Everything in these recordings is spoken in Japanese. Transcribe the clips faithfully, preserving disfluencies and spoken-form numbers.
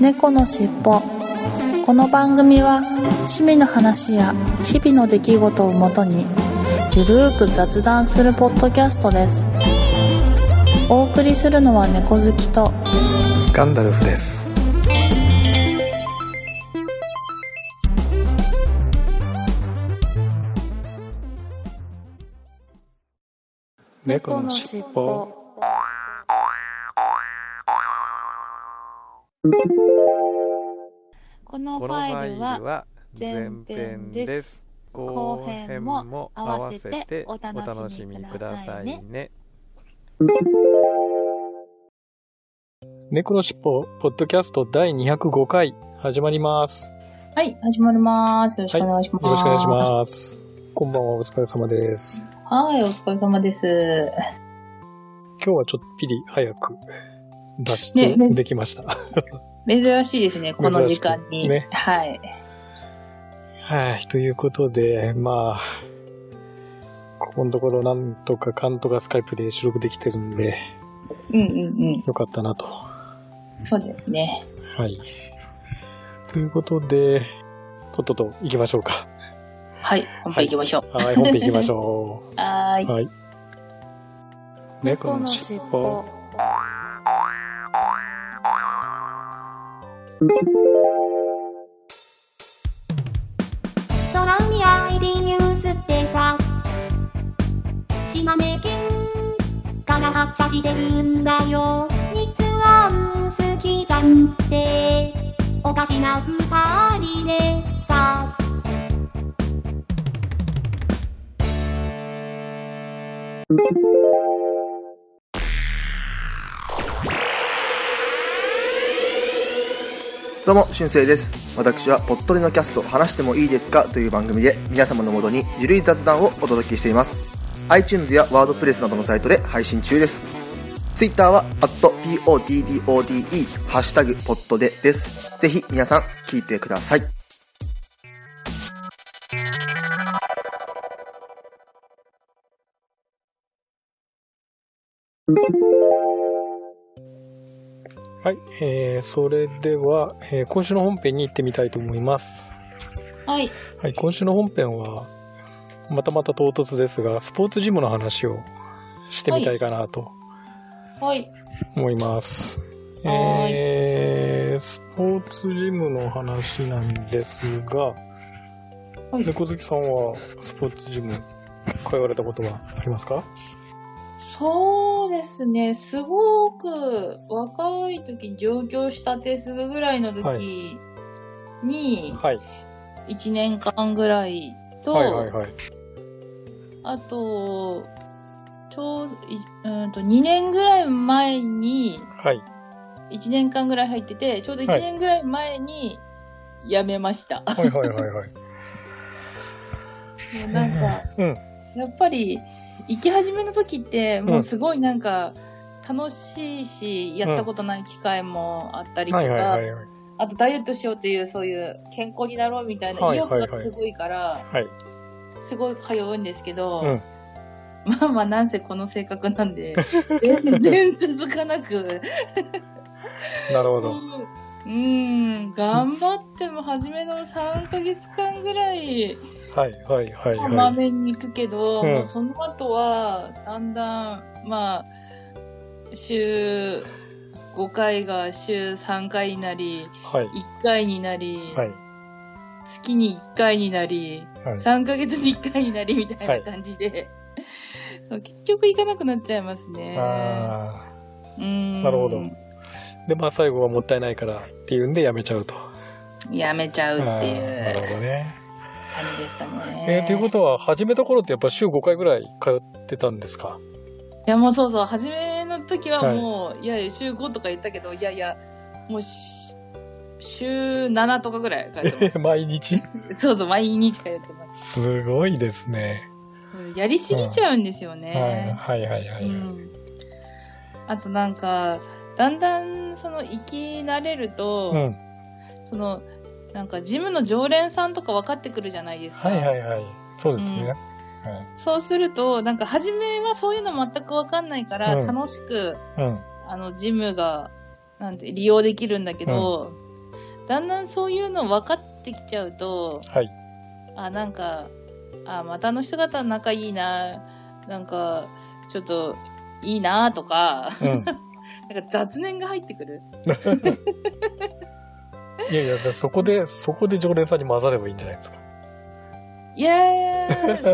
猫のしっぽ。この番組は趣味の話や日々の出来事をもとにゆるーく雑談するポッドキャストです。お送りするのは猫好きとガンダルフです。猫のしっぽ。 このファイルは前編です。後編も合わせてお楽しみくださいね。 猫のしっぽポッドキャストだいにひゃくごかい始まります。 はい、始まります。よろしくお願いします。 はい、よろしくお願いします。こんばんは、お疲れ様です。 はい、お疲れ様です。 今日はちょっぴり早く脱出できました。 ね、珍しいですね、この時間に。ね、はい。 はい、ということで、まあ、ここのところなんとかかんとかスカイプで収録できてるんで、 うんうんうん。 よかったなと。 そうですね。 はい。ということで、とっとと行きましょうか。 はい、本編行きましょう。 はい、はい、本編行きましょう。 はーい。 はい。猫のしっぽ。 空海 アイディー ニュースってさ、島根県から発車してるんだよ。日安好きじゃんっておかしな二人でさ。 どうも、しゅんせいです。私はぽっとりのキャスト話してもいいですかという番組で皆様のもとにゆるい雑談をお届けしています。 iTunes やワードプレスなどのサイトで配信中です。 Twitter は アット ポッド ハッシュタグポッドでです。ぜひ皆さん聞いてください。 はい、えー、それでは、えー、今週の本編に行ってみたいと思います。 はい。 はい、今週の本編は、またまた唐突ですが、スポーツジムの話をしてみたいかなと思います。 はい。 えー、スポーツジムの話なんですが、はい、猫好きさんはスポーツジム通われたことはありますか？ そうですね、すごく若い時に上京したてすぐぐらいの時にいちねんかんぐらいと、 はいはいはい、 あとちょうどうんとにねんぐらい前にいちねんかんぐらい入ってて、ちょうどいちねんぐらい前に辞めました。 はいはいはいはい。 もうなんか、うん、やっぱり行き始めの時ってもうすごいなんか楽しいし、やったことない機会もあったりとか、あとダイエットしようっていうそういう健康になろうみたいな意欲がすごいから、すごい通うんですけど、うん、まあまあなんせこの性格なんで全然続かなくなるほど。 うん、頑張っても初めのさんかげつかんぐらいはいはいはいはい。 まめに行くけど、うん、もうその後はだんだんまあ週ごかいが週さんかいになり、はい、いっかいになり、はい、月にいっかいになり、はい、さんかげつにいっかいになりみたいな感じで、はい、結局行かなくなっちゃいますね。 あうーん、 なるほど。でまあ最後はもったいないからっていうんでやめちゃうと。 やめちゃうっていう。 なるほどね。 感じですかね。 えー、ということは始めた頃ってやっぱ週ごかいぐらい通ってたんですか？ いやもうそうそう、初めの時はもう、はい、いやいや週ごとか言ったけど、いやいやもう週ななとかぐらい通ってます。 毎日そうそう、毎日通ってます。 すごいですね。 やりすぎちゃうんですよね。 はいはいはいはい、うん、 あとなんかだんだんその生き慣れると、うん、そのなんかジムの常連さんとか分かってくるじゃないですか。 はいはいはい。そうですね。うん、はい、 そうするとなんか初めはそういうの全く分かんないから、うん、楽しく、うん、あのジムがなんて利用できるんだけど、 だんだんそういうの分かってきちゃうと、 はい。 あ、なんか、あ、またあの人方仲いいな、なんか、ちょっと、いいなとか、うん、なんか雑念が入ってくる。 いやいや、そこで、そこで常連さんに混ざればいいんじゃないですか。 いやいや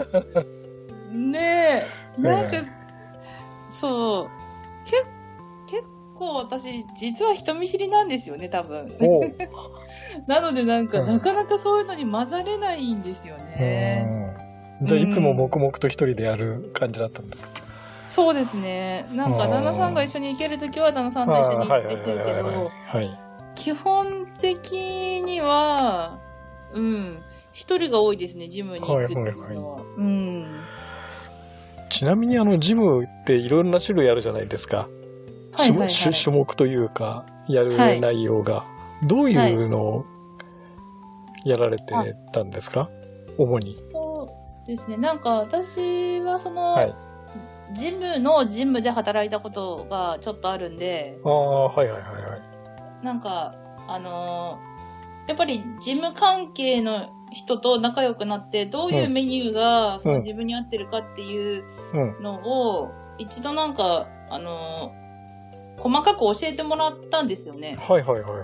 ねえ、なんか、そう、け結構私、実は人見知りなんですよね、多分。なのでなんか、うん、なかなかそういうのに混ざれないんですよね。 じゃあいつも黙々と一人でやる感じだったんですか？ そうですね。なんか旦那さんが一緒に行けるときは旦那さんと一緒に行ってするけど、基本的には、うん、一人が多いですね、ジムに行くっていうのは。はいはいはい、うん、 ちなみにあのジムっていろんな種類あるじゃないですか。はいはいはい、種, 種目というか、やる内容が。はい、どういうのをやられてたんですか？はい、主に。 そうですね。なんか私はその、はい、ジムのジムで働いたことがちょっとあるんで。 ああ、はいはいはいはい。 なんか、あのー、やっぱりジム関係の人と仲良くなって、どういうメニューがその自分に合ってるかっていうのを、一度なんか、あのー、細かく教えてもらったんですよね。 はいはいはいはい。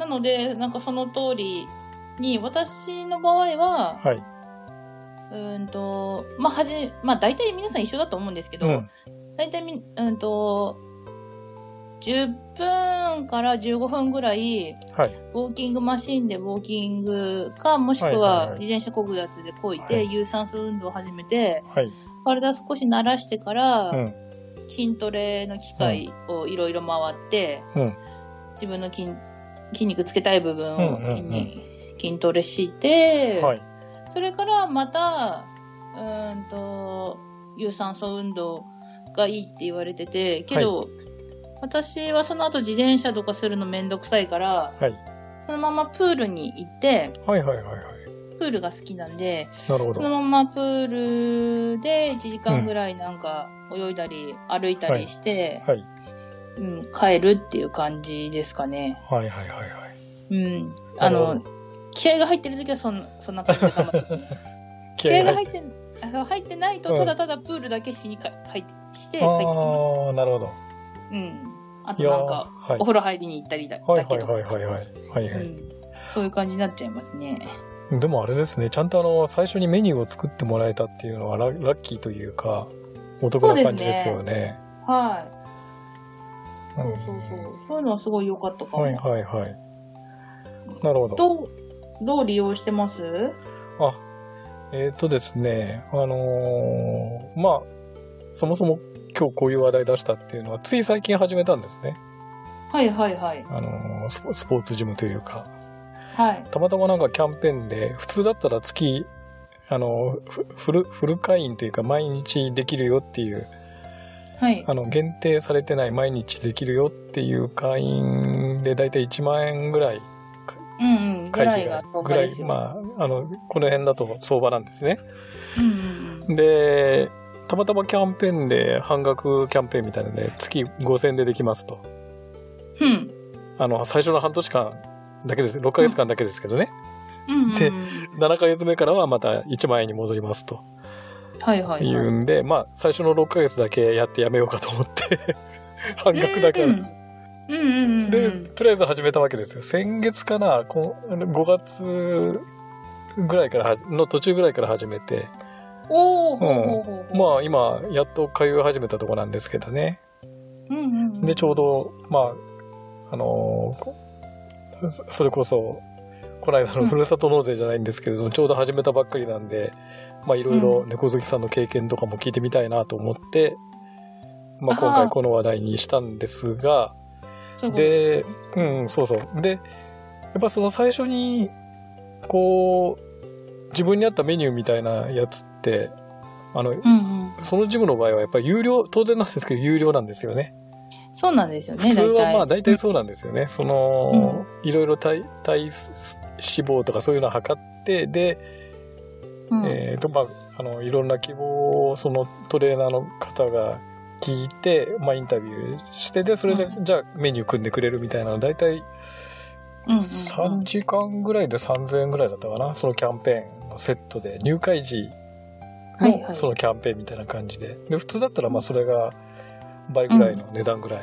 なので、なんかその通りに、私の場合は、はい、うんと、まあ、はじ、まあ、大体皆さん一緒だと思うんですけど、うん、大体み、うんと、じゅっぷんからじゅうごふんぐらい、はい、ウォーキングマシンでウォーキングか、もしくは自転車漕ぐやつで漕いて、はい、有酸素運動を始めて、はい、体少し慣らしてから、うん、筋トレの機械をいろいろ回って、うん、自分の筋、筋肉つけたい部分を筋、うんうんうん、筋トレして、はい、それからまた、うーんと、有酸素運動がいいって言われてて、けど、はい、私はその後自転車とかするのめんどくさいから、はい、そのままプールに行って、はいはいはいはい、プールが好きなんで、なるほど、そのままプールでいちじかんぐらいなんか泳いだり歩いたりして、はいはい、うん、帰るっていう感じですかね。はいはいはいはい。うん。あの、気合が入ってるときはそんな、そんな感じで頑張って。気合が入って、入ってないと、ただただプールだけしにか、入って、して帰ってきます。ああ、 なるほど。 うん。あとなんか、はい、お風呂入りに行ったりだ、だけとか。はいはいはいはい。はいはい、うん。そういう感じになっちゃいますね。 でもあれですね、ちゃんとあの、最初にメニューを作ってもらえたっていうのはラ、ラッキーというか、お得な感じですよね。ね、はい。 そうそうそう。そういうのはすごい良かったかも。 はいはいはい。なるほど。 どう、どう利用してます？ あ、えっとですね、あのー、まあ、そもそも今日こういう話題出したっていうのは、つい最近始めたんですね。 はいはいはい。 あのー、スポ、スポーツジムというか、 はい。 たまたまなんかキャンペーンで、普通だったら月、あの、フル、フル会員というか毎日できるよっていう、はい。あの、限定されてない毎日できるよっていう会員でだいたいいちまんえんぐらい、 うんうん、ぐらいが相場ですよ。 まあ、あの、この辺だと相場なんですね。うんうん、で、たまたまキャンペーンで半額キャンペーンみたいなので、月ごせんえんでできますと。うん。あの、最初の半年間だけです。ろっかげつかんだけですけどね。うん。で、ななかげつめからはまたいちまんえんに戻りますと。はいはい、はい。いうんで、まあ、最初のろっかげつだけやってやめようかと思って、半額だから。うんうんうんうん、で、とりあえず始めたわけですよ。先月かな、ごがつぐらいからの途中ぐらいから始めて。おー、うん、まあ今やっと通い始めたとこなんですけどね。うんうんうん、でちょうどまああのー、それこそこの間のふるさと納税じゃないんですけれども、うん、ちょうど始めたばっかりなんで、まあいろいろ猫好きさんの経験とかも聞いてみたいなと思って、まあ今回この話題にしたんですが。で、うん、そうそう。で、やっぱその最初に、こう、自分に合ったメニューみたいなやつって、あの、うんうん、そのジムの場合はやっぱり有料、当然なんですけど有料なんですよね。 そうなんですよね、 普通はまあ大体そうなんですよね。うん、その、うん、いろいろ体、体脂肪とかそういうのを測って、で、うん、えっと、まあ、あの、いろんな希望をそのトレーナーの方が、聞いて、まあ、インタビューして、で、それで、じゃあメニュー組んでくれるみたいなの、だいたいうんうんうん、さんじかんぐらいでさんぜんえんぐらいだったかな、そのキャンペーンのセットで、入会時のそのキャンペーンみたいな感じで、はいはい、で普通だったらまあそれが倍ぐらいの値段ぐらい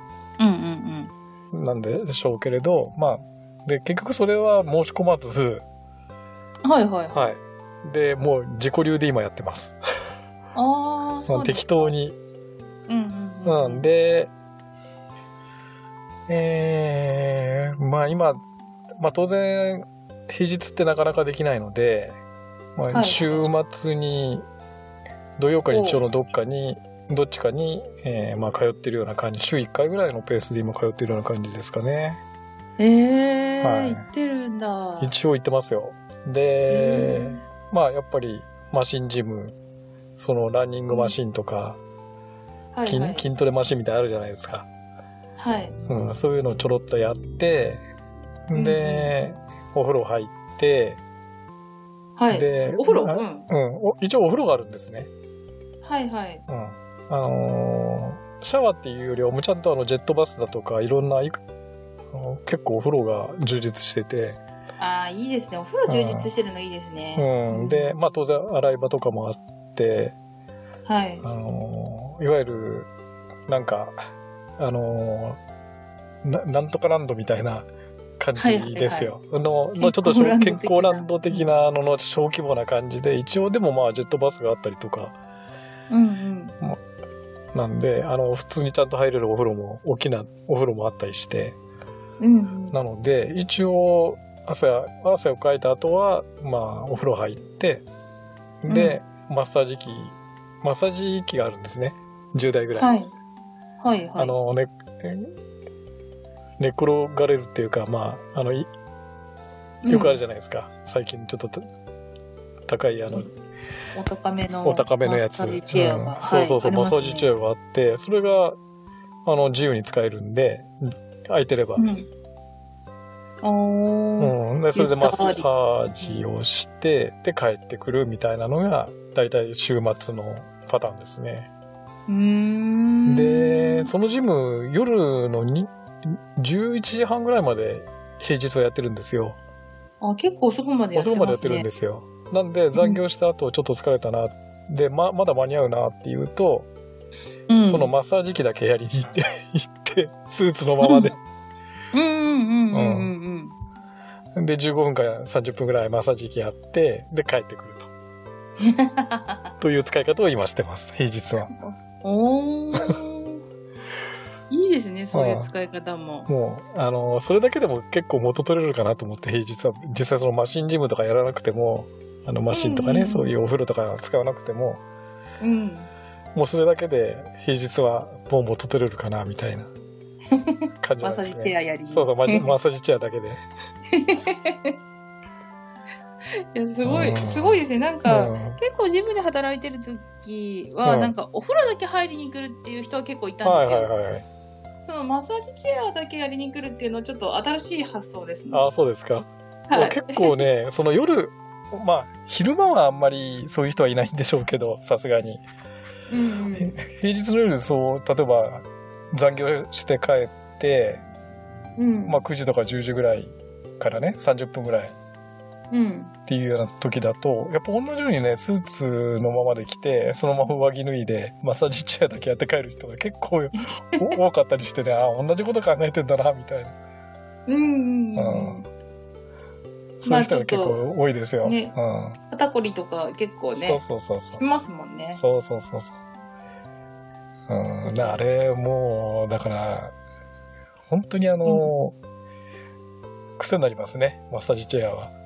なんでしょうけれど、まあで結局それは申し込まず、 はいはいはい、でもう自己流で今やってます。 ああ、そうですか。 適当に、 うんうんうん、 なんで、えー、まあ今、まあ当然平日ってなかなかできないので、まあ、週末に土曜か日曜のどっかにどっちかに、えーまあ、通ってるような感じ、週いっかいぐらいのペースで今通ってるような感じですかね。 えー、はい、行ってるんだ。 一応行ってますよ。で、まあやっぱりマシンジム、そのランニングマシンとか、うん、はいはい、筋, 筋トレマシンみたいなのあるじゃないですか。 はい。 うん、そういうのをちょろっとやって、で、うん、お風呂入って、 はい。 で、 お風呂、 うん、うん、一応お風呂があるんですね。 はいはい。 うん。あのー、シャワーっていうよりはもうちゃんとあのジェットバスだとかいろんな、結構お風呂が充実してて。 ああ、いいですね。お風呂充実してるのいいですね。 うん。うん、で、まあ当然洗い場とかもあって、 はい。 あのー、いわゆる、なんか、あのー、な, なんとかランドみたいな感じですよ。はいはいはい、の, のちょっと健康ランド的なのの小規模な感じで、一応でもまあジェットバスがあったりとか、 うんうん、 なんであの普通にちゃんと入れるお風呂も大きなお風呂もあったりして、 うんうん、 なので一応汗汗をかいた後はまあお風呂入ってで、うん、マッサージ機マッサージ機があるんですね、じゅうだいぐらい。 はいはいはい。 あのね寝転がれるっていうか、まあ、あの、よくあるじゃないですか。うん、最近ちょっと高い、あの、 お高めの、 お高めのやつ。 マッサージチェアが。うん、 そうそうそう、 はい、 マッサージチェアがあって、それが、あの、自由に使えるんで、空いてれば。うん。 おー。 うん。で、それでマッサージをして、で、帰ってくるみたいなのが、だいたい週末のパターンですね。 うーん。 で、そのジム、夜のに、じゅういちじはんぐらいまで平日はやってるんですよ。 あ、結構遅くまでやってますね。 遅くまでやってるんですよ。なんで残業した後ちょっと疲れたな、うん、で ま, まだ間に合うなっていうと、うん、そのマッサージ機だけやりに行って行ってスーツのままで、 うん、うんうんうんうんうん、でじゅうごふんからさんじゅっぷんぐらいマッサージ機やってで帰ってくるとという使い方を今してます平日は。 おーいいですね、そういう使い方も。 もう、あの、それだけでも結構元取れるかなと思って、平日は、実際そのマシンジムとかやらなくても、あのマシンとかね、うんうん、そういうお風呂とか使わなくても、 うん、 もうそれだけで平日はもう元取れるかな、みたいな感じなんですね。マッサージチェアやりに。 そうそう、マッサージチェアだけで。 いやすごい、すごいですね。なんか、うん、結構ジムで働いてる時は、うん、なんかお風呂だけ入りに来るっていう人は結構いたんですよ。 はいはいはい。 そのマッサージチェアだけやりに来るっていうのはちょっと新しい発想ですね。 ああ、そうですか。はい、結構ね、その夜、まあ、昼間はあんまりそういう人はいないんでしょうけど、さすがに。 うんうん、 平日の夜、そう、例えば残業して帰って、 うん、 まあくじとかじゅうじぐらいからね、さんじゅっぷんぐらい。 うん、 っていうような時だと、やっぱ同じようにね、スーツのままで来て、そのまま上着脱いで、マッサージチェアだけやって帰る人が結構多かったりしてね、あ、同じこと考えてんだな、みたいな。 うんうん、うん。 そういう人が結構多いですよ。 ね、 うん、 肩こりとか結構ね、 そうそうそうそう。 しますもんね。 そうそうそうそう。うん、あれ、もう、だから、本当にあの、うん、癖になりますね、マッサージチェアは。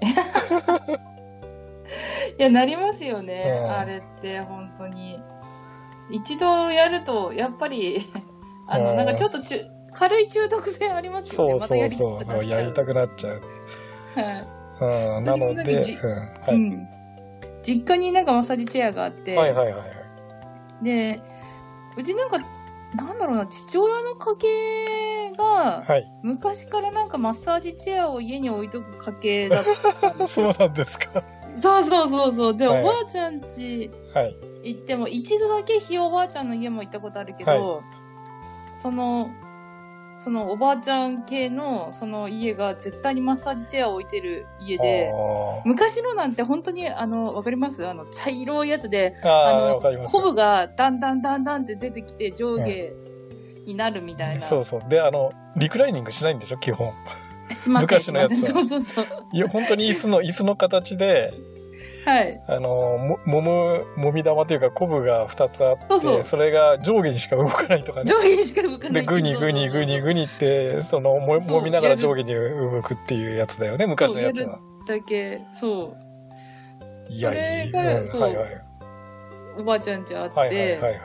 いや、なりますよね、うん、あれって本当に一度やるとやっぱりあの、うん、なんかちょっとちゅ軽い中毒性ありますよね。 そうそうそう、またやりたくなっちゃう。はい、うん、なので、うんはいうん、 実家になんかマッサージチェアがあって、 はいはいはいはい、 でうちなんかなんだろうな、父親の家系が、はい、昔からなんかマッサージチェアを家に置いとく家系だったんですよ。 そうなんですか。 そうそうそうそう。で、はい、おばあちゃん家はい、 行っても、一度だけひいおばあちゃんの家も行ったことあるけど、はい、その、 そのおばあちゃん系のその家が絶対にマッサージチェアを置いてる家で、昔のなんて本当にあのわかります？あの茶色いやつで、あのコブがだんだんだんだんって出てきて上下になるみたいな。うん、 そうそう。であのリクライニングしないんでしょ基本。 しません。 昔のやつは。 そうそうそう。 いや本当に椅子の椅子の形で。 はい。 あの、も、もむ、もみ玉というか、コブがふたつあって、そうそう、それが上下にしか動かないとかね。 上下にしか動かない。 で、グニグニグニグニって、その、も、もみながら上下に動くっていうやつだよね、昔のやつは。 だけ、そう。 いや、 いや、うん、そう、はいはい。おばあちゃんちあって、はいはいはいはい。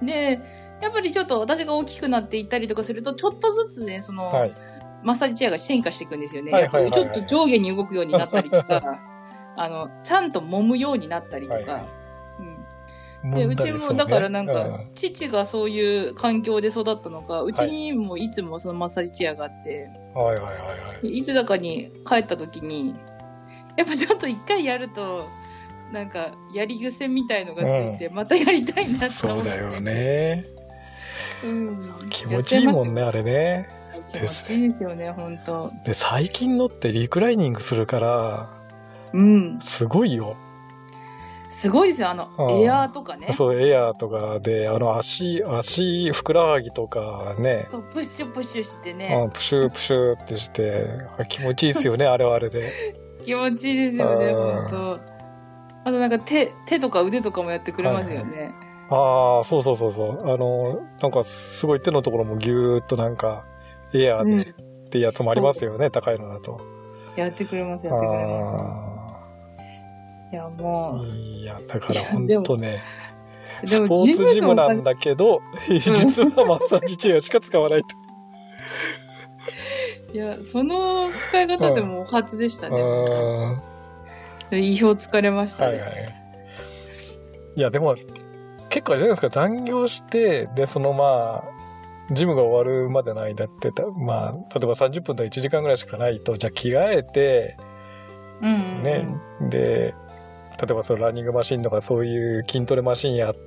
で、やっぱりちょっと私が大きくなっていったりとかすると、ちょっとずつね、その、はい、マッサージチェアが進化していくんですよね。はいはいはいはい、ちょっと上下に動くようになったりとか、あの、ちゃんと揉むようになったりとか。はいはい、うん、で、うちもだからなんか、うん、父がそういう環境で育ったのか、うちにもいつもそのマッサージチェアがあって、はいはいはいはい。いつだかに帰った時に、やっぱちょっと一回やると、なんか、やり癖みたいのがついて、うん、またやりたいなって思って。 そうだよね。うん。気持ちいいもんね、あれね。 気持ちいいですよね、ほんと。 で、最近のってリクライニングするから、うん。すごいよ。 すごいですよ。あの、うん、エアーとかね。 そう、エアーとかで、あの、足、足、ふくらはぎとかね。 そう、プッシュプッシュしてね。 うん、プシュプシュってして、気持ちいいですよね、あれはあれで。 気持ちいいですよね、ほんと。あとなんか手、手とか腕とかもやってくれますよね。はいはい、 ああ、そうそうそうそう。あの、なんかすごい手のところもギューっとなんか、エアーで、うん、ってやつもありますよね、高いのだと。 やってくれます、やってくれます。いや、もう。 いや、だからほんとね、スポーツジムなんだけど、実はマッサージチェアしか使わないと。 いや、その使い方でもお初でしたね。うん、意表つかれましたね。はいはい。 いや、でも、結構あれじゃないですか、残業して、で、そのまあ、ジムが終わるまでの間って、まあ、例えばさんじゅっぷんとかいちじかんぐらいしかないと、じゃあ着替えて、うんうんうん、ね、で、例えばそのランニングマシンとかそういう筋トレマシンやって、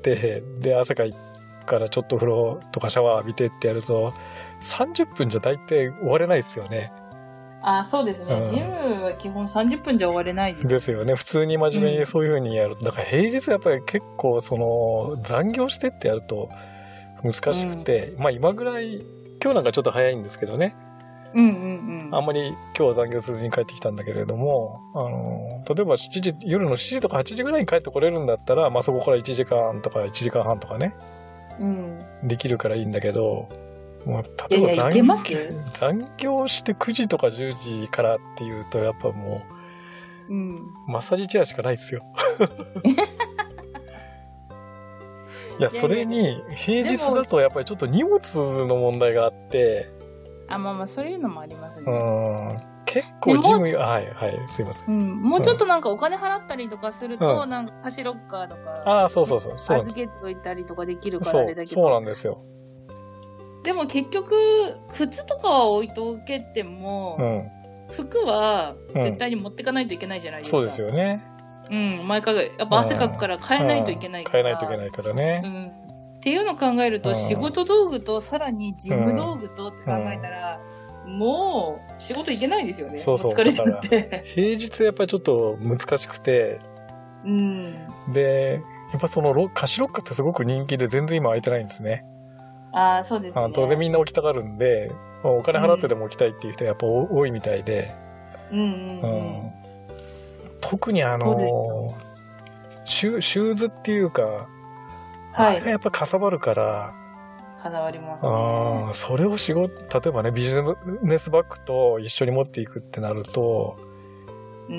で、汗かいからちょっと風呂とかシャワー浴びてってやると、さんじゅっぷんじゃ大体終われないですよね。 ああ、そうですね、うん。ジムは基本さんじゅっぷんじゃ終われないです。 ですよね。普通に真面目にそういう風にやると、うん、だから平日やっぱり結構その残業してってやると難しくて、うん、まあ今ぐらい、今日なんかちょっと早いんですけどね。うんうんうん。あんまり今日は残業せずに帰ってきたんだけれども、あの、例えばしちじ、夜のしちじとかはちじぐらいに帰ってこれるんだったら、まあそこからいちじかんとかいちじかんはんとかね、うん、できるからいいんだけど、もう例えば残業、残業してくじとかじゅうじからっていうと、やっぱもう、うん、マッサージチェアしかないですよ。いや、それに、平日だとやっぱりちょっと荷物の問題があって、 あ、まあまあ、そういうのもありますね。 うん。結構ジム、はいはい、すいません。 うん。もうちょっとなんかお金払ったりとかすると、うん、なんか貸しロッカーとか。 ああ、そうそうそう。そう預けておいたりとかできるからあれだけど。 そうなんですよ。 でも結局、靴とかは置いておけても、うん、服は絶対に持ってかないといけないじゃないですか。 うん、そうですよね。 うん。毎回、やっぱ汗かくから変えないといけないから。 変えないといけないからね。 うん。っていうのを考えると、仕事道具とさらに事務道具とって考えたら、うん、もう仕事行けないですよね。そうそう。疲れちゃって。 平日やっぱりちょっと難しくて、うん、で、やっぱその貸しロッカーってすごく人気で全然今空いてないんですね。 ああ、そうですね。 当然みんな置きたがるんで、お金払ってでも置きたいっていう人はやっぱ多いみたいで、うんうんうんうん、特にあのシュ、シューズっていうか、はい、あれがやっぱかさばるから、 かさばりますね。 あ、それを仕事、例えばね、ビジネスバッグと一緒に持っていくってなると、うん、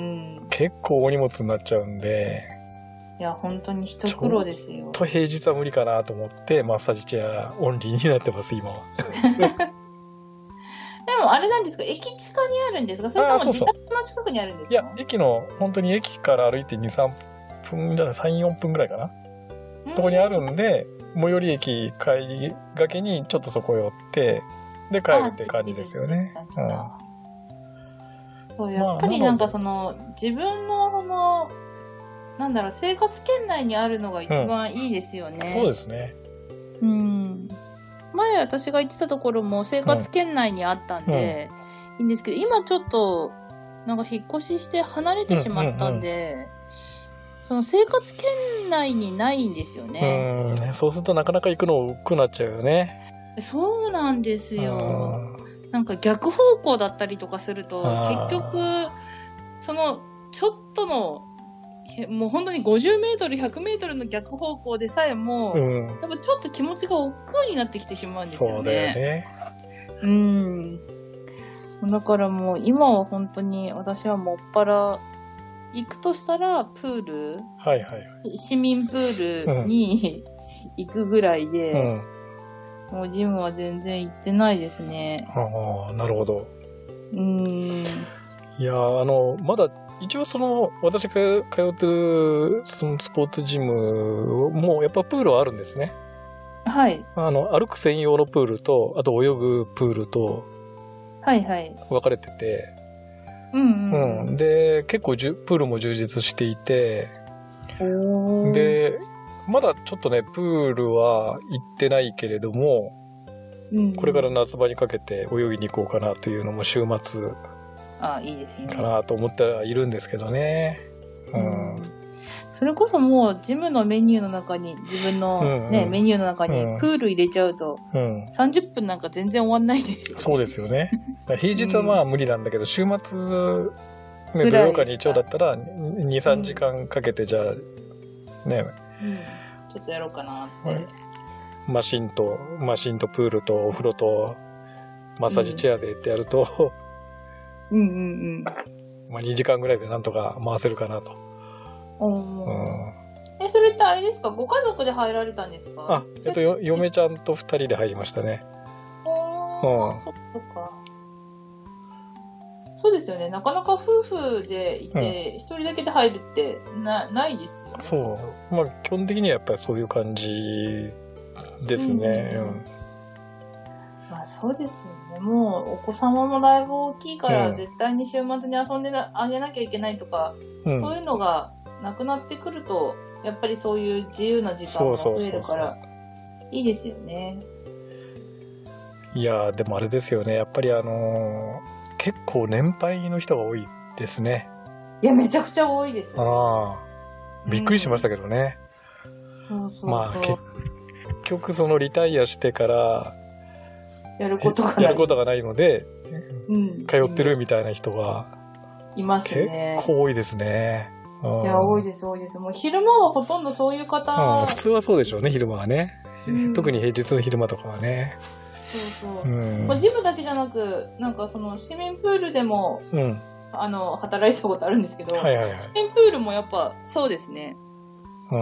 結構大荷物になっちゃうんで、 いや、本当に一苦労ですよ。 と平日は無理かなと思って、マッサージチェアオンリーになってます、今は。 でも、あれなんですか、駅近にあるんですか、それとも自宅の近くにあるんですか？ いや、駅の、本当に駅から歩いてに、さんぷんじゃない、さん、よんぷんぐらいかな。とこにあるんで、最寄り駅帰りがけにちょっとそこ寄って、で帰るって感じですよね。うん、 そう、やっぱりなんかその、自分のこの、なんだろう、生活圏内にあるのが一番いいですよね。 うん、そうですね。 うん。 前私が行ってたところも生活圏内にあったんで、うん、いいんですけど、今ちょっと、なんか引っ越しして離れてしまったんで、うんうんうん、その生活圏内にないんですよね。 うん、そうするとなかなか行くの億劫になっちゃうよね。 そうなんですよ。なんか逆方向だったりとかすると、結局、その、ちょっとの、もう本当にごじゅうメートル、ひゃくメートルの逆方向でさえも、うん、やっぱちょっと気持ちが億劫になってきてしまうんですよね。 そうだよね。 うん。だからもう今は本当に私はもっぱら、行くとしたらプール、 はいはい、 市民プールに、うん、行くぐらいで、うんもうジムは全然行ってないですね。 ああ、なるほど。 うーん。 いやあのまだ一応その私が通ってるそのスポーツジムもやっぱプールはあるんですね。 はい。 あの歩く専用のプールとあと泳ぐプールとはいはい分かれてて、 うんうん、 うん、で結構じゅプールも充実していて、 おでまだちょっとねプールは行ってないけれども、うんうん、これから夏場にかけて泳ぎに行こうかなというのも週末ああいいですねかなと思ってはいるんですけどね、うんうん、それこそもうジムのメニューの中に自分の、ねうんうん、メニューの中にプール入れちゃうと、うん、さんじゅっぷんなんか全然終わんないですよ、ね、 そうですよね。平日はまあ無理なんだけど、うん、週末、ね、土曜か日曜だったら にさんじかんかけてじゃあね、 うん、ちょっとやろうかなって、 うん、マシンとマシンとプールとお風呂とマッサージチェアでってやると、 うん、うんうんうんまあにじかんぐらいでなんとか回せるかなと。 うん、えそれってあれですか、ご家族で入られたんですか？ あ、えっとよ嫁ちゃんとふたりで入りましたね。 ああ、うん、そっか。そうですよね。なかなか夫婦でいて一、うん、人だけで入るってなないですよね。 そう。まあ基本的にはやっぱりそういう感じですね。うんうんうん、 まあそうですよね。もうお子様もだいぶ大きいから、うん、絶対に週末に遊んであげなきゃいけないとか、うん、そういうのがなくなってくると、やっぱりそういう自由な時間が増えるからいいですよね。 いやでもあれですよね。やっぱりあのー。結構年配の人が多いですね。 いやめちゃくちゃ多いです。 ああ、びっくりしましたけどね。 うん、そうそうそう。 まあ結局そのリタイアしてからやることがない、 やることがないので、うん、通ってるみたいな人がいますね。 結構多いですね。 いや多いです多いです。もう昼間はほとんどそういう方、 うん、普通はそうでしょうね。昼間はね、うん、特に平日の昼間とかはね。 そうそう、うんまあ、ジムだけじゃなくなんかその市民プールでも、うん、あの働いたことあるんですけど、はいはいはい、市民プールもやっぱそうですね。 うん、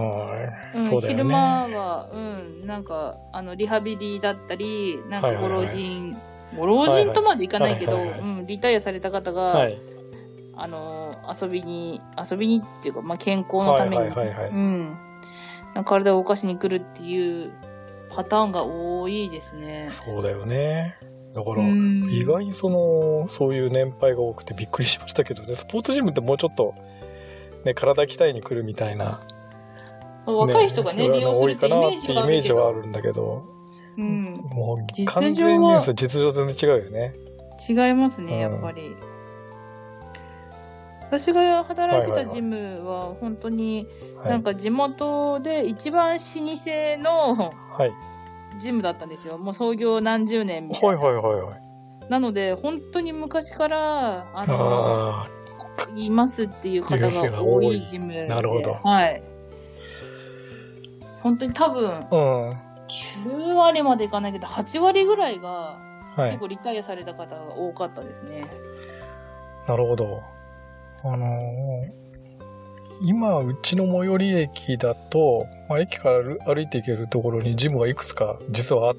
そうだよね。 昼間は、うん、なんかあのリハビリだったりなんかご老人、はいはいはい、ご老人とまでいかないけど、はいはいはいうん、リタイアされた方が、はい、あの遊びに遊びにっていうか、まあ、健康のために、はいはいはいはいうん、体を動かしに来るっていうパターンが多いですね。 そうだよね。だから意外にそのそういう年配が多くてびっくりしましたけどね。スポーツジムってもうちょっとね体鍛えに来るみたいな、 若い人がね利用するってイメージがあるけど、イメージはあるんだけど、うん、もう完全に実情全然違うよね。 違いますねやっぱり。うん、私が働いてたジムは本当になんか地元で一番老舗のジムだったんですよ。もう創業何十年みたいな。はいはいはいはい。なので本当に昔からあのあいますっていう方が多いジムで。 なるほど。 はい。本当に多分、うん、きゅうわりまでいかないけどはちわりぐらいが結構リタイアされた方が多かったですね。 なるほど。あのー、今うちの最寄り駅だと、まあ、駅から歩いて行けるところにジムがいくつか実はあって、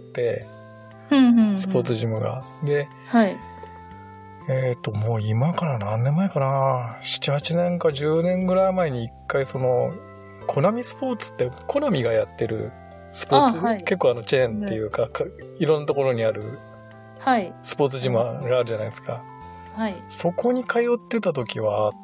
うんうんうん、 スポーツジムがで、 はい、 えっともう今から何年前かな、ななはちねんかじゅうねんぐらい前に一回そのコナミスポーツってコナミがやってるスポーツ、はい、結構あのチェーンっていうか、かいろんなところにあるスポーツジムがあるじゃないですか。 はい、 そこに通ってた時はあって、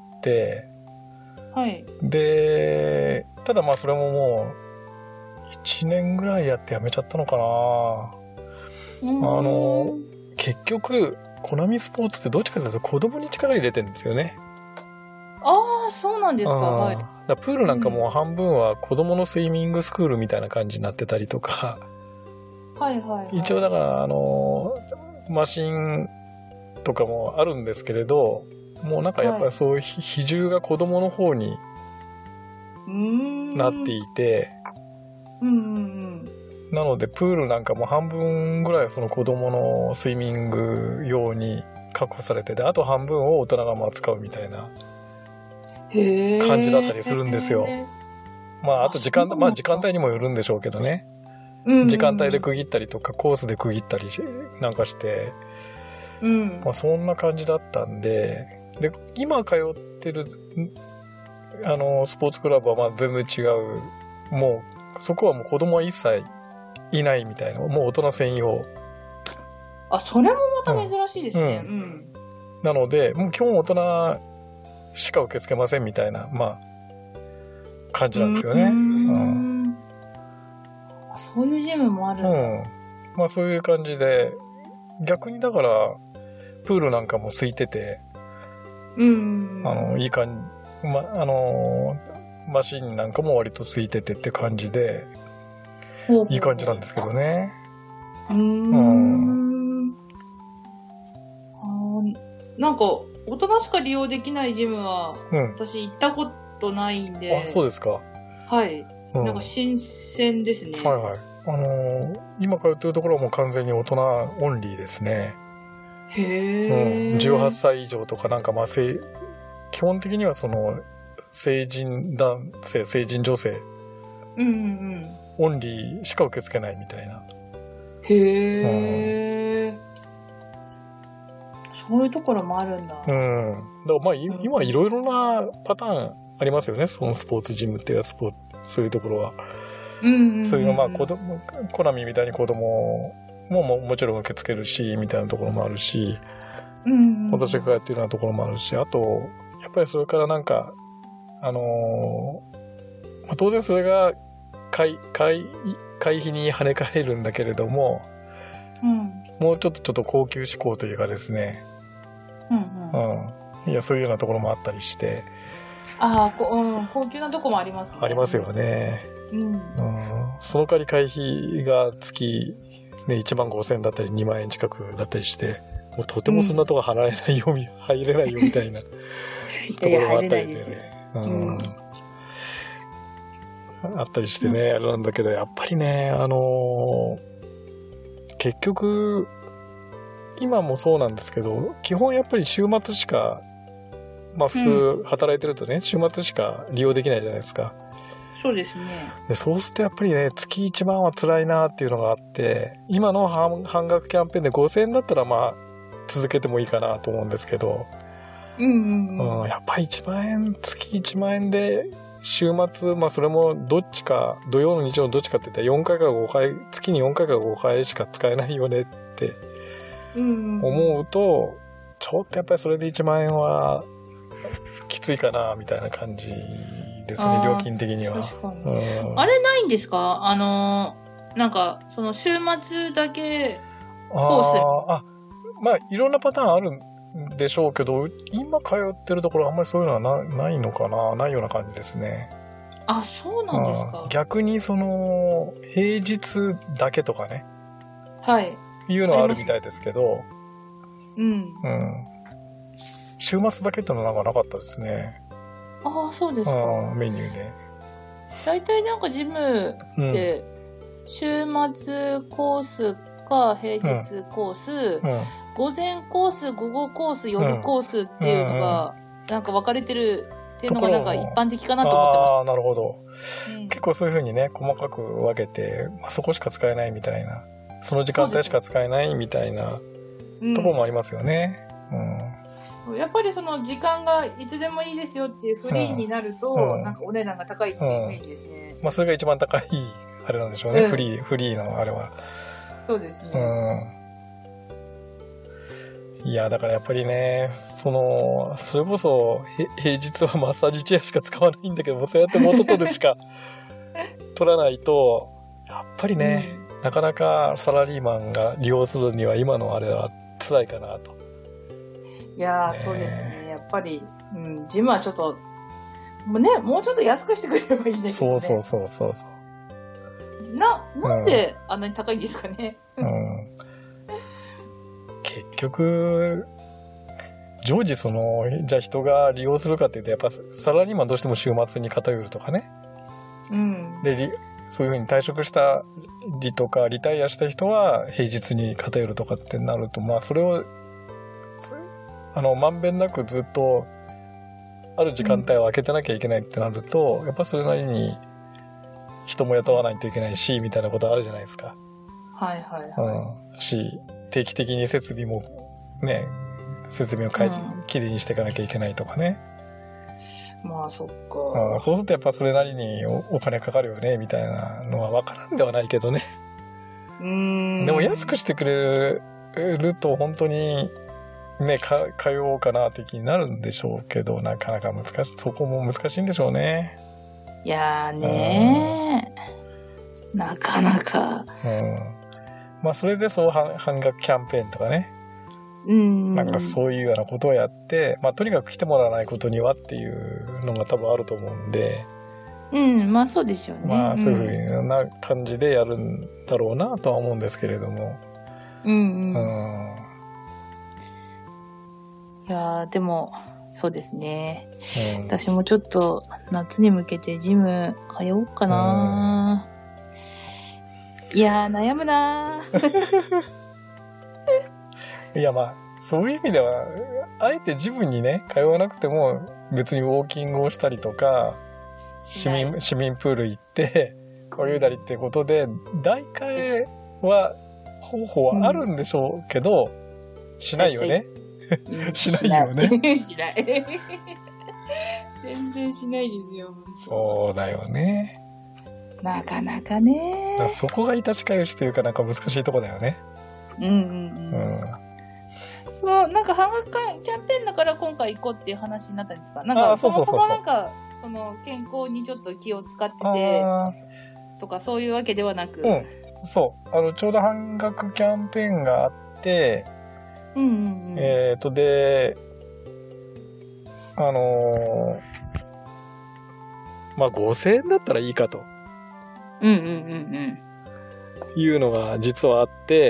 はい、 でただまあそれももういちねんぐらいやってやめちゃったのかな。 あの、結局、コナミスポーツってどっちかというと子供に力入れてるんですよね。 ああ、そうなんですか。はい。 だプールなんかも半分は子供のスイミングスクールみたいな感じになってたりとか。 はいはい、はい。 一応だから、あの、マシンとかもあるんですけれど、もうなんかやっぱりそういう比重が子供の方になっていて、 うんうんうんなのでプールなんかも半分ぐらいその子供のスイミング用に確保されてて、あと半分を大人がまあ使うみたいな感じだったりするんですよ。まああと時間、まあ時間帯にもよるんでしょうけどね。うんうん、時間帯で区切ったりとかコースで区切ったりなんかして、 うんまあ、そんな感じだったんで、で今通ってるあのスポーツクラブはまあ全然違う。もうそこはもう子供は一切いないみたいな、もう大人専用。 あ、それもまた珍しいですね。うんうん、 なのでもう基本大人しか受け付けませんみたいな、まあ感じなんですよね。うんうん、 そういうジムもあるんだ。うん、 まあそういう感じで、逆にだからプールなんかも空いてて、 うん、 あのいい感じ、まあのマシンなんかも割と空いててって感じで。いい感じなんですけどね。 うーん。なんか大人しか利用できないジムは、うん、私行ったことないんで。 あ、そうですか。 はい。うん、なんか新鮮ですね。 はいはい。あのー、今通ってるところはもう完全に大人オンリーですね。 へー。 うん、じゅうはっさい以上とかなんかまあ基本的にはその成人男性、成人女性。 うんうんうん。 オンリーしか受け付けないみたいな。 へー、うん、そういうところもあるんだ。 うん。だからまあ今いろいろなパターンありますよね。そのスポーツジムっていうスポーツ、そういうところは。 うんうんうん、 そういうのまあ子供、コナミみたいに子供もももちろん受け付けるしみたいなところもあるし、 うんうん、 私がやってるようなところもあるし、あとやっぱりそれからなんかあのーまあ、当然それが会, 会, 会費に跳ね返るんだけれども、 うん、 もうちょっとちょっと高級志向というかですね、 うんうんうん、いやそういうようなところもあったりして、 ああ、うん、高級なとこもありますね。 ありますよね。 うんうん、 その代わり会費が月、ね、いちまんごせんえんだったりにまんえん近くだったりして、もうとてもそんなとこ払えないよ、うん、入れないよみたいなところがあったりでね。あったりしてね、うん、あれなんだけど、やっぱりね、あのー、結局今もそうなんですけど、基本やっぱり週末しか、まあ普通働いてるとね、うん、週末しか利用できないじゃないですか。 そうですね。 でそうするとやっぱりね、月いちまんは辛いなっていうのがあって、今の 半, 半額キャンペーンでごせんえんだったらまあ続けてもいいかなと思うんですけど、 うんうんうんうん、やっぱりいちまんえん、月いちまんえんで週末、まあそれもどっちか、土曜の日曜のどっちかって言ったらよんかいかごかい、月によんかいかごかいしか使えないよねって思うと、ちょっとやっぱりそれでいちまんえんはきついかなみたいな感じですね、料金的には。 確かに、うん、あれないんですか？あの、なんかその週末だけコース。 ああ、まあいろんなパターンあるんでしょうけど、今通ってるところあんまりそういうのは な, ないのかな、ないような感じですね。 あ、そうなんですか。 逆にその平日だけとかね、 はい、 いうのはあるみたいですけど、 うん、うん、 週末だけってのはなんかなかったですね。 ああ、そうですか。 メニューで。 だいたいなんかジムって週末コースか平日コース、うんうん、午前コース、午後コース、夜コースっていうのがなんか分かれてるっていうのがなんか一般的かなと思ってました。 ああ、なるほど、うん、結構そういう風にね細かく分けて、まあ、そこしか使えないみたいな、その時間帯しか使えないみたいなところもありますよね。 うん、やっぱりその時間がいつでもいいですよっていうフリーになると、うん、なんかお値段が高いっていうイメージですね。 うん、まあそれが一番高いあれなんでしょうね、うん、フリーフリーのあれは。 そうですね。 うん、いやだからやっぱりね、そのそれこそ平日はマッサージチェアしか使わないんだけども、そうやって元取るしか取らないとやっぱりね、 なかなかサラリーマンが利用するには今のあれは辛いかなと。 いやー、ね、そうですね。やっぱり、うん、ジムはちょっと、もうね、もうちょっと安くしてくれればいいんだけどね。 そうそうそうそうそう。 な、なんであんなに高いんですかね。 うん。うん、結局、常時その、じゃあ人が利用するかっていうと、やっぱサラリーマンどうしても週末に偏るとかね。 うん。 で、そういうふうに退職したりとか、リタイアした人は平日に偏るとかってなると、まあそれを、あの、まんべんなくずっと、ある時間帯を空けてなきゃいけないってなると、うん、やっぱそれなりに人も雇わないといけないし、みたいなことあるじゃないですか。 はいはいはい。 うん。し、定期的に設備も、ね、設備を変えて、うん、きれいにしていかなきゃいけないとかね。 まあそっか、 うん。そうするとやっぱそれなりに お, お金かかるよね、みたいなのは分からんではないけどね。 うーん。 でも安くしてくれると本当に、ね、か、通おうかな的になるんでしょうけど、なかなか難しい、そこも難しいんでしょうね。 いやーねー、なかなか。 うん。まあそれでそう半額キャンペーンとかね。 うん。 なんかそういうようなことをやって、まあとにかく来てもらわないことにはっていうのが多分あると思うんで。 うん、まあそうですよね。 まあそういうふうな感じでやるんだろうなとは思うんですけれども。 うんうん。 うんいやーでもそうですね、うん、私もちょっと夏に向けてジム通おうかな、うん、いやー悩むないやまあそういう意味ではあえてジムにね通わなくても別にウォーキングをしたりとか市民、市民プール行って泳いだりってことで代替は方法はあるんでしょうけど、うん、しないよねしないよね。 しない。全然しないですよ。 そうだよね。 なかなかね。 かそこがいたちかよしというかなんか難しいとこだよね。 うんうんうん。うん、そのなんか半額キャンペーンだから今回行こうっていう話になったんですか。なんかそもそもなんかその健康にちょっと気を使っててとかそういうわけではなく。 うん。そうあのちょうど半額キャンペーンがあって。 うんうんうん、 えっと、で、あのー、まあ、ごせんえんだったらいいかと。 うんうんうんうん。 いうのが実はあって、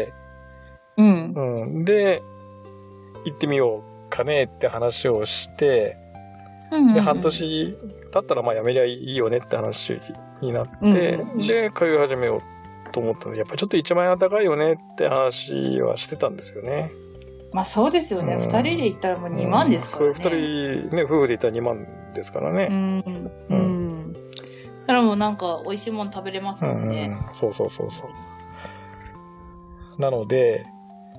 うん。 うん。で、行ってみようかねって話をして、 うんうんうん、 で、半年経ったらまあやめりゃいいよねって話になって、うんうん、で、通い始めようと思ったので、やっぱりちょっといちまんえんは高いよねって話はしてたんですよね。 まあそうですよね。二、うん、人で行ったらもうにまんですからね。 そういう二人ね、夫婦で行ったらにまんですからね。 うん。うん。だからもうなんか美味しいもの食べれますもんね。 うん、そうそうそうそう。なので、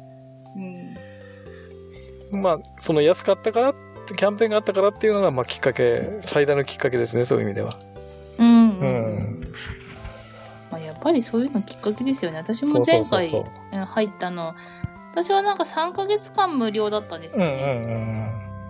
うん、まあその安かったからってキャンペーンがあったからっていうのがまあきっかけ、最大のきっかけですね。そういう意味では。 うん。 うん。 まあやっぱりそういうのきっかけですよね。私も前回入ったの。私はなんかさんかげつかん無料だったんですよね。 うんうんうん、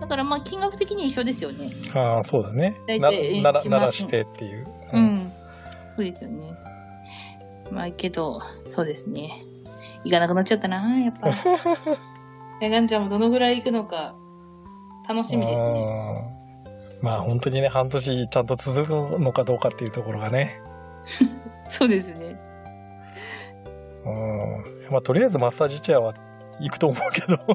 だからまあ金額的に一緒ですよね。 ああ、そうだね。な、なら、ならしてっていう。 うん。うん、そうですよね。まあけど、そうですね。行かなくなっちゃったな、やっぱ。やがんちゃんもどのぐらい行くのか、楽しみですね。 まあ本当にね、半年ちゃんと続くのかどうかっていうところがね。 そうですね。 うん。まあとりあえずマッサージチェアは、行くと思うけど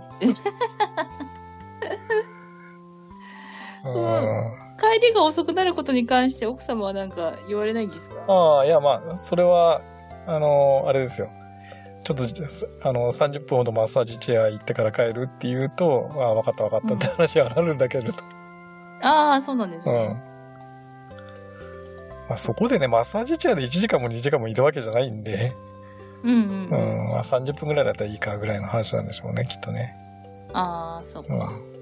その帰りが遅くなることに関して奥様はなんか言われないんですか？ ああ、いやまあそれはあのあれですよ。ちょっとあのさんじゅっぷんほどマッサージチェア行ってから帰るっていうと、ああ分かった分かったって話はなるんだけど、うん、 ああそうなんですね。 うん。まあそこでねマッサージチェアでいちじかんもにじかんもいるわけじゃないんで。 うんうんうん。 うん、まあさんじゅっぷんぐらいだったらいいかぐらいの話なんでしょうね、きっとね。 ああ、そうか。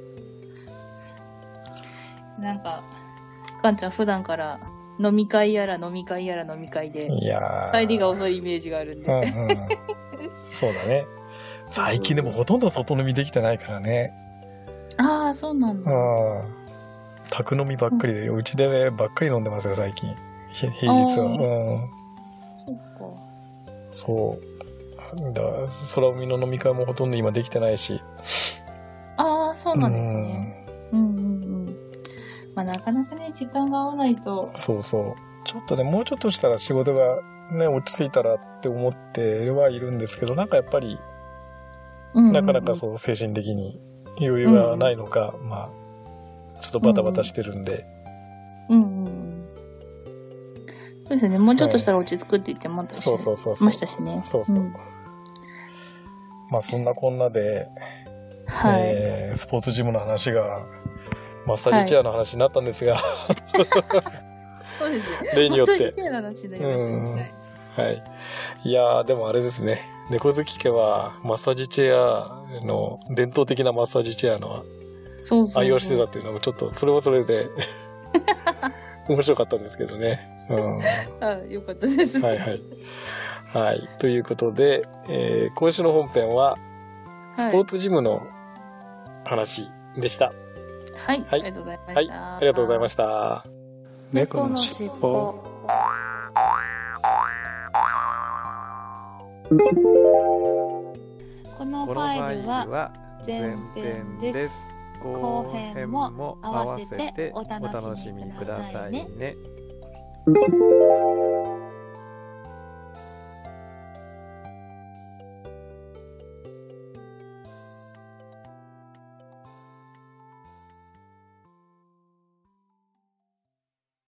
うん、なんか、かんちゃん普段から飲み会やら飲み会やら飲み会で、 いや帰りが遅いイメージがあるんで。 うんうん、そうだね。最近でもほとんど外飲みできてないからね。 ああ、そうなんだ。 うん。宅飲みばっかりで、うちでばっかり飲んでますよ、最近。平日は。うん。 そうか。 そう。だ空海の飲み会もほとんど今できてないし。 ああ、そうなんですね。うんうんうん。まあなかなかね、時間が合わないと。 そうそう。ちょっとね、もうちょっとしたら仕事がね、落ち着いたらって思ってはいるんですけど、なんかやっぱり、うんうんうん、なかなかそう精神的に余裕がないのか、うんうん、まあ、ちょっとバタバタしてるんで。 うんうん。そうですね、もうちょっとしたら落ち着くって言ってましたし、ね、そうそうそうましたしね。 そうそう。うん、まあそんなこんなで、はい、えー、スポーツジムの話が、マッサージチェアの話になったんですが、はいそうですね。 例によって。マッサージチェアの話になりましたね。 はい。いやー、でもあれですね。猫好き家は、マッサージチェアの、伝統的なマッサージチェアの愛用してたっていうのも、ちょっと、それはそれで、面白かったんですけどね。うん、 あ、よかったですね。 はいはい。はい。ということで、えー、今週の本編は、スポーツジムの話でした。 はい。はい、ありがとうございました。はい。 ありがとうございました。 猫のしっぽ。 このファイルは前編です。後編も合わせてお楽しみくださいね。